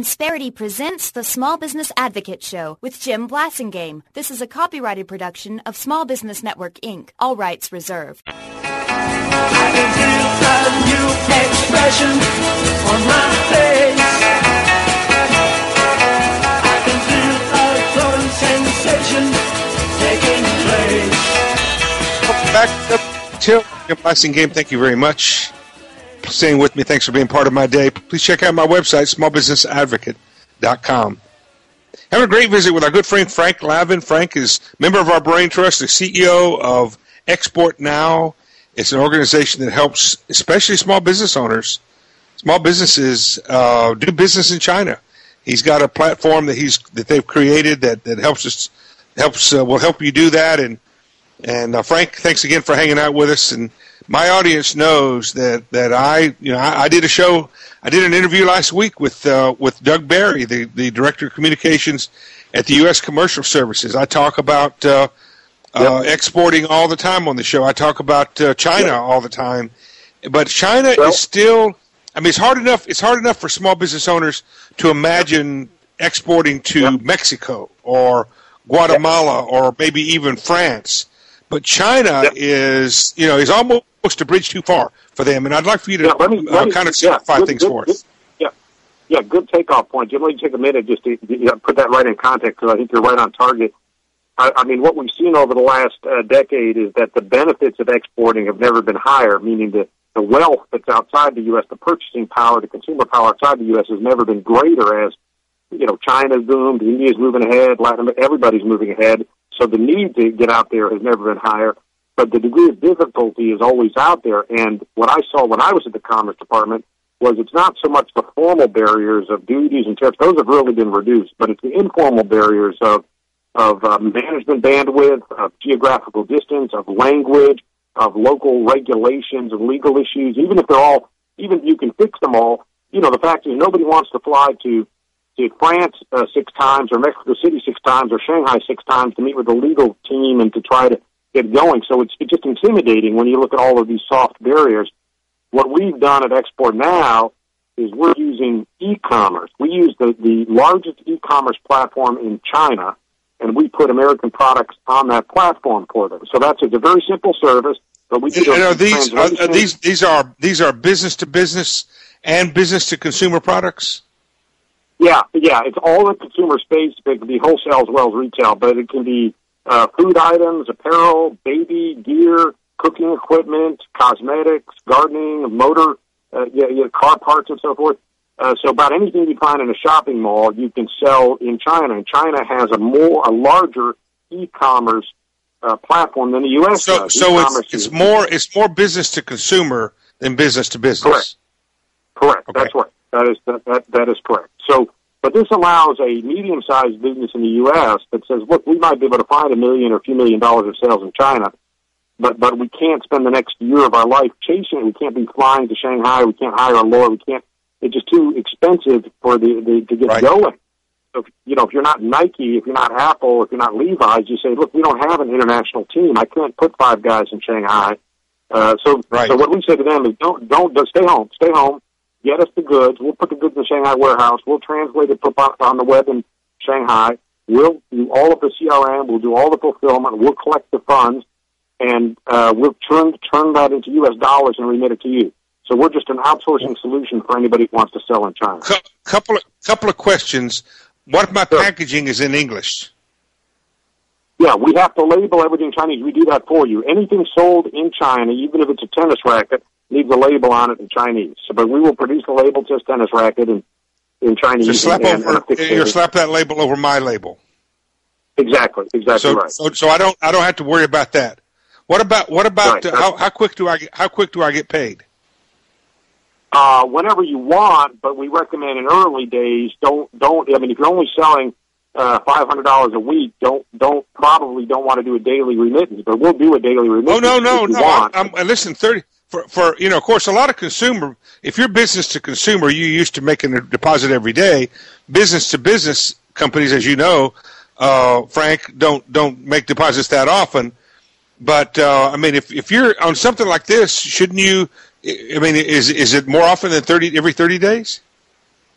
Insperity presents the Small Business Advocate Show with Jim Blasingame. This is a copyrighted production of Small Business Network, Inc. All rights reserved. I can feel a new expression on my face. I can feel a growing sensation taking place. Welcome back to Jim Blasingame. Thank you very much for staying with me. Thanks for being part of my day. Please check out my website, smallbusinessadvocate.com. Having a great visit with our good friend Frank Lavin. Frank is a member of our Brain Trust, the CEO of Export Now. It's an organization that helps especially small business owners, small businesses do business in China. He's got a platform that they've created that will help you do that. And Frank, thanks again for hanging out with us. And my audience knows that I did an interview last week with Doug Barry, the Director of Communications at the U.S. Commercial Services. I talk about exporting all the time on the show. I talk about China all the time, but China is still. I mean, it's hard enough for small business owners to imagine exporting to Mexico or Guatemala or maybe even France. But China is almost a bridge too far for them, and I'd like for you to kind of simplify things for us. Yeah, good takeoff point, Jim. Let me take a minute just to put that right in context, because I think you're right on target. I mean, what we've seen over the last decade is that the benefits of exporting have never been higher, meaning the wealth that's outside the U.S., the purchasing power, the consumer power outside the U.S. has never been greater as, China's boomed, India's moving ahead, Latin America, everybody's moving ahead. So the need to get out there has never been higher, but the degree of difficulty is always out there. And what I saw when I was at the Commerce Department was it's not so much the formal barriers of duties and tariffs; those have really been reduced, but it's the informal barriers of management bandwidth, of geographical distance, of language, of local regulations, of legal issues. Even if even you can fix them all, the fact is nobody wants to fly to France 6 times, or Mexico City 6 times, or Shanghai 6 times to meet with the legal team and to try to get going. So it's just intimidating when you look at all of these soft barriers. What we've done at Export Now is we're using e-commerce. We use the largest e-commerce platform in China, and we put American products on that platform for them. So it's a very simple service, but we do these are business to business and business to consumer products. Yeah, it's all in consumer space. It can be wholesale as well as retail, but it can be food items, apparel, baby, gear, cooking equipment, cosmetics, gardening, motor, car parts, and so forth. So about anything you find in a shopping mall, you can sell in China. And China has a larger e-commerce platform than the U.S. does. So it's more business to consumer than business to business. Correct. Okay. That's right. That is correct. So, but this allows a medium-sized business in the U.S. that says, look, we might be able to find $1 million or a few $1 million of sales in China, but we can't spend the next year of our life chasing it. We can't be flying to Shanghai. We can't hire a lawyer. We can't. It's just too expensive for to get going. So, if you're not Nike, if you're not Apple, if you're not Levi's, you say, look, we don't have an international team. I can't put 5 guys in Shanghai. So what we say to them is, don't stay home. Get us the goods. We'll put the goods in the Shanghai warehouse. We'll translate it, put it on the web in Shanghai. We'll do all of the CRM. We'll do all the fulfillment. We'll collect the funds, and we'll turn that into U.S. dollars and remit it to you. So we're just an outsourcing solution for anybody who wants to sell in China. Couple of questions. What if my packaging is in English? Yeah, we have to label everything Chinese. We do that for you. Anything sold in China, even if it's a tennis racket, needs a label on it in Chinese. So, but we will produce the label to this tennis racket in Chinese. So you'll slap that label over my label. Exactly right. So I don't have to worry about that. What about right. How quick do I get paid? Whenever you want, but we recommend in early days, don't. I mean, if you're only selling $500 a week, don't want to do a daily remittance, but we'll do a daily remittance. Oh no. Listen, 30 for of course, a lot of consumer. If you're business to consumer, you used to making a deposit every day. Business to business companies, as you know, Frank, don't make deposits that often. But I mean, if you're on something like this, shouldn't you? I mean, is it more often than every 30 days?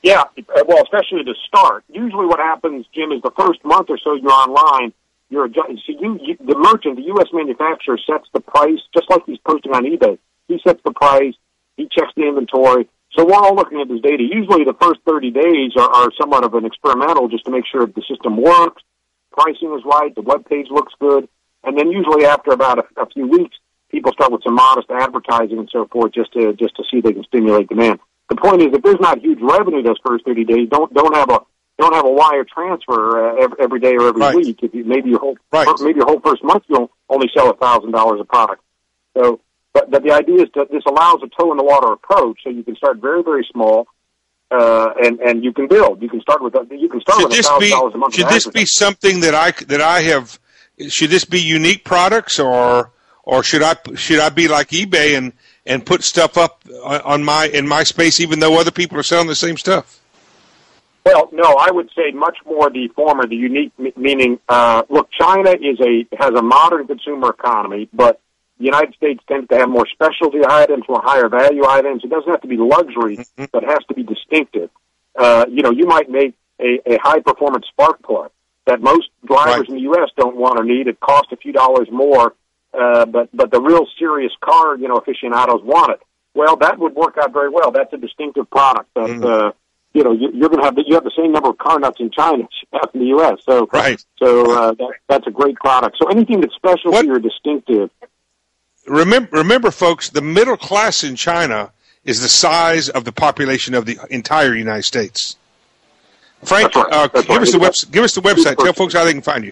Yeah, well, especially to start. Usually what happens, Jim, is the first month or so you're online, the merchant, the U.S. manufacturer sets the price, just like he's posting on eBay. He sets the price, he checks the inventory. So we're all looking at this data. Usually the first 30 days are somewhat of an experimental just to make sure the system works, pricing is right, the web page looks good, and then usually after about a few weeks, people start with some modest advertising and so forth just to see if they can stimulate demand. The point is, if there's not huge revenue those first 30 days, don't have a wire transfer every day or every week. If maybe your whole first month you'll only sell $1,000 of product. So, but the idea is that this allows a toe in the water approach, so you can start very, very small, and you can build. You can start with $1,000 a month. Should this be something that I have? Should this be unique products, or should I be like eBay and put stuff up in my space, even though other people are selling the same stuff? Well, no, I would say much more the former, the unique, meaning, look, China has a modern consumer economy, but the United States tends to have more specialty items, more higher value items. It doesn't have to be luxury, but it has to be distinctive. You might make a high performance spark plug that most drivers in the U.S. don't want or need. It costs a few dollars more, but the real serious car, aficionados want it. Well, that would work out very well. That's a distinctive product that, you're going to have the same number of car nuts in China as you have in the U.S. So, that's a great product. So anything that's specialty or distinctive. Remember, folks, the middle class in China is the size of the population of the entire United States. Frank, give us the website. Tell folks how they can find you.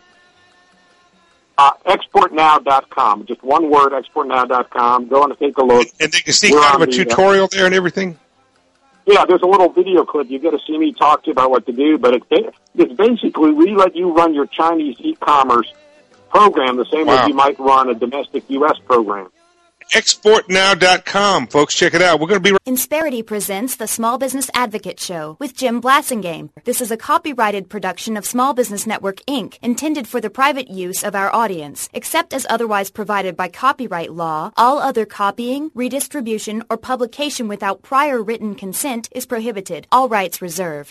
Exportnow.com. Just one word, exportnow.com. Go and take a look. And they can see kind of a tutorial there and everything? Yeah, there's a little video clip. You get to see me talk to you about what to do, but it's basically we let you run your Chinese e-commerce program the same way you might run a domestic U.S. program. Exportnow.com, folks. Check it out. We're going to be... Insperity presents the Small Business Advocate Show with Jim Blassingame. This is a copyrighted production of Small Business Network, Inc., intended for the private use of our audience. Except as otherwise provided by copyright law, all other copying, redistribution, or publication without prior written consent is prohibited. All rights reserved.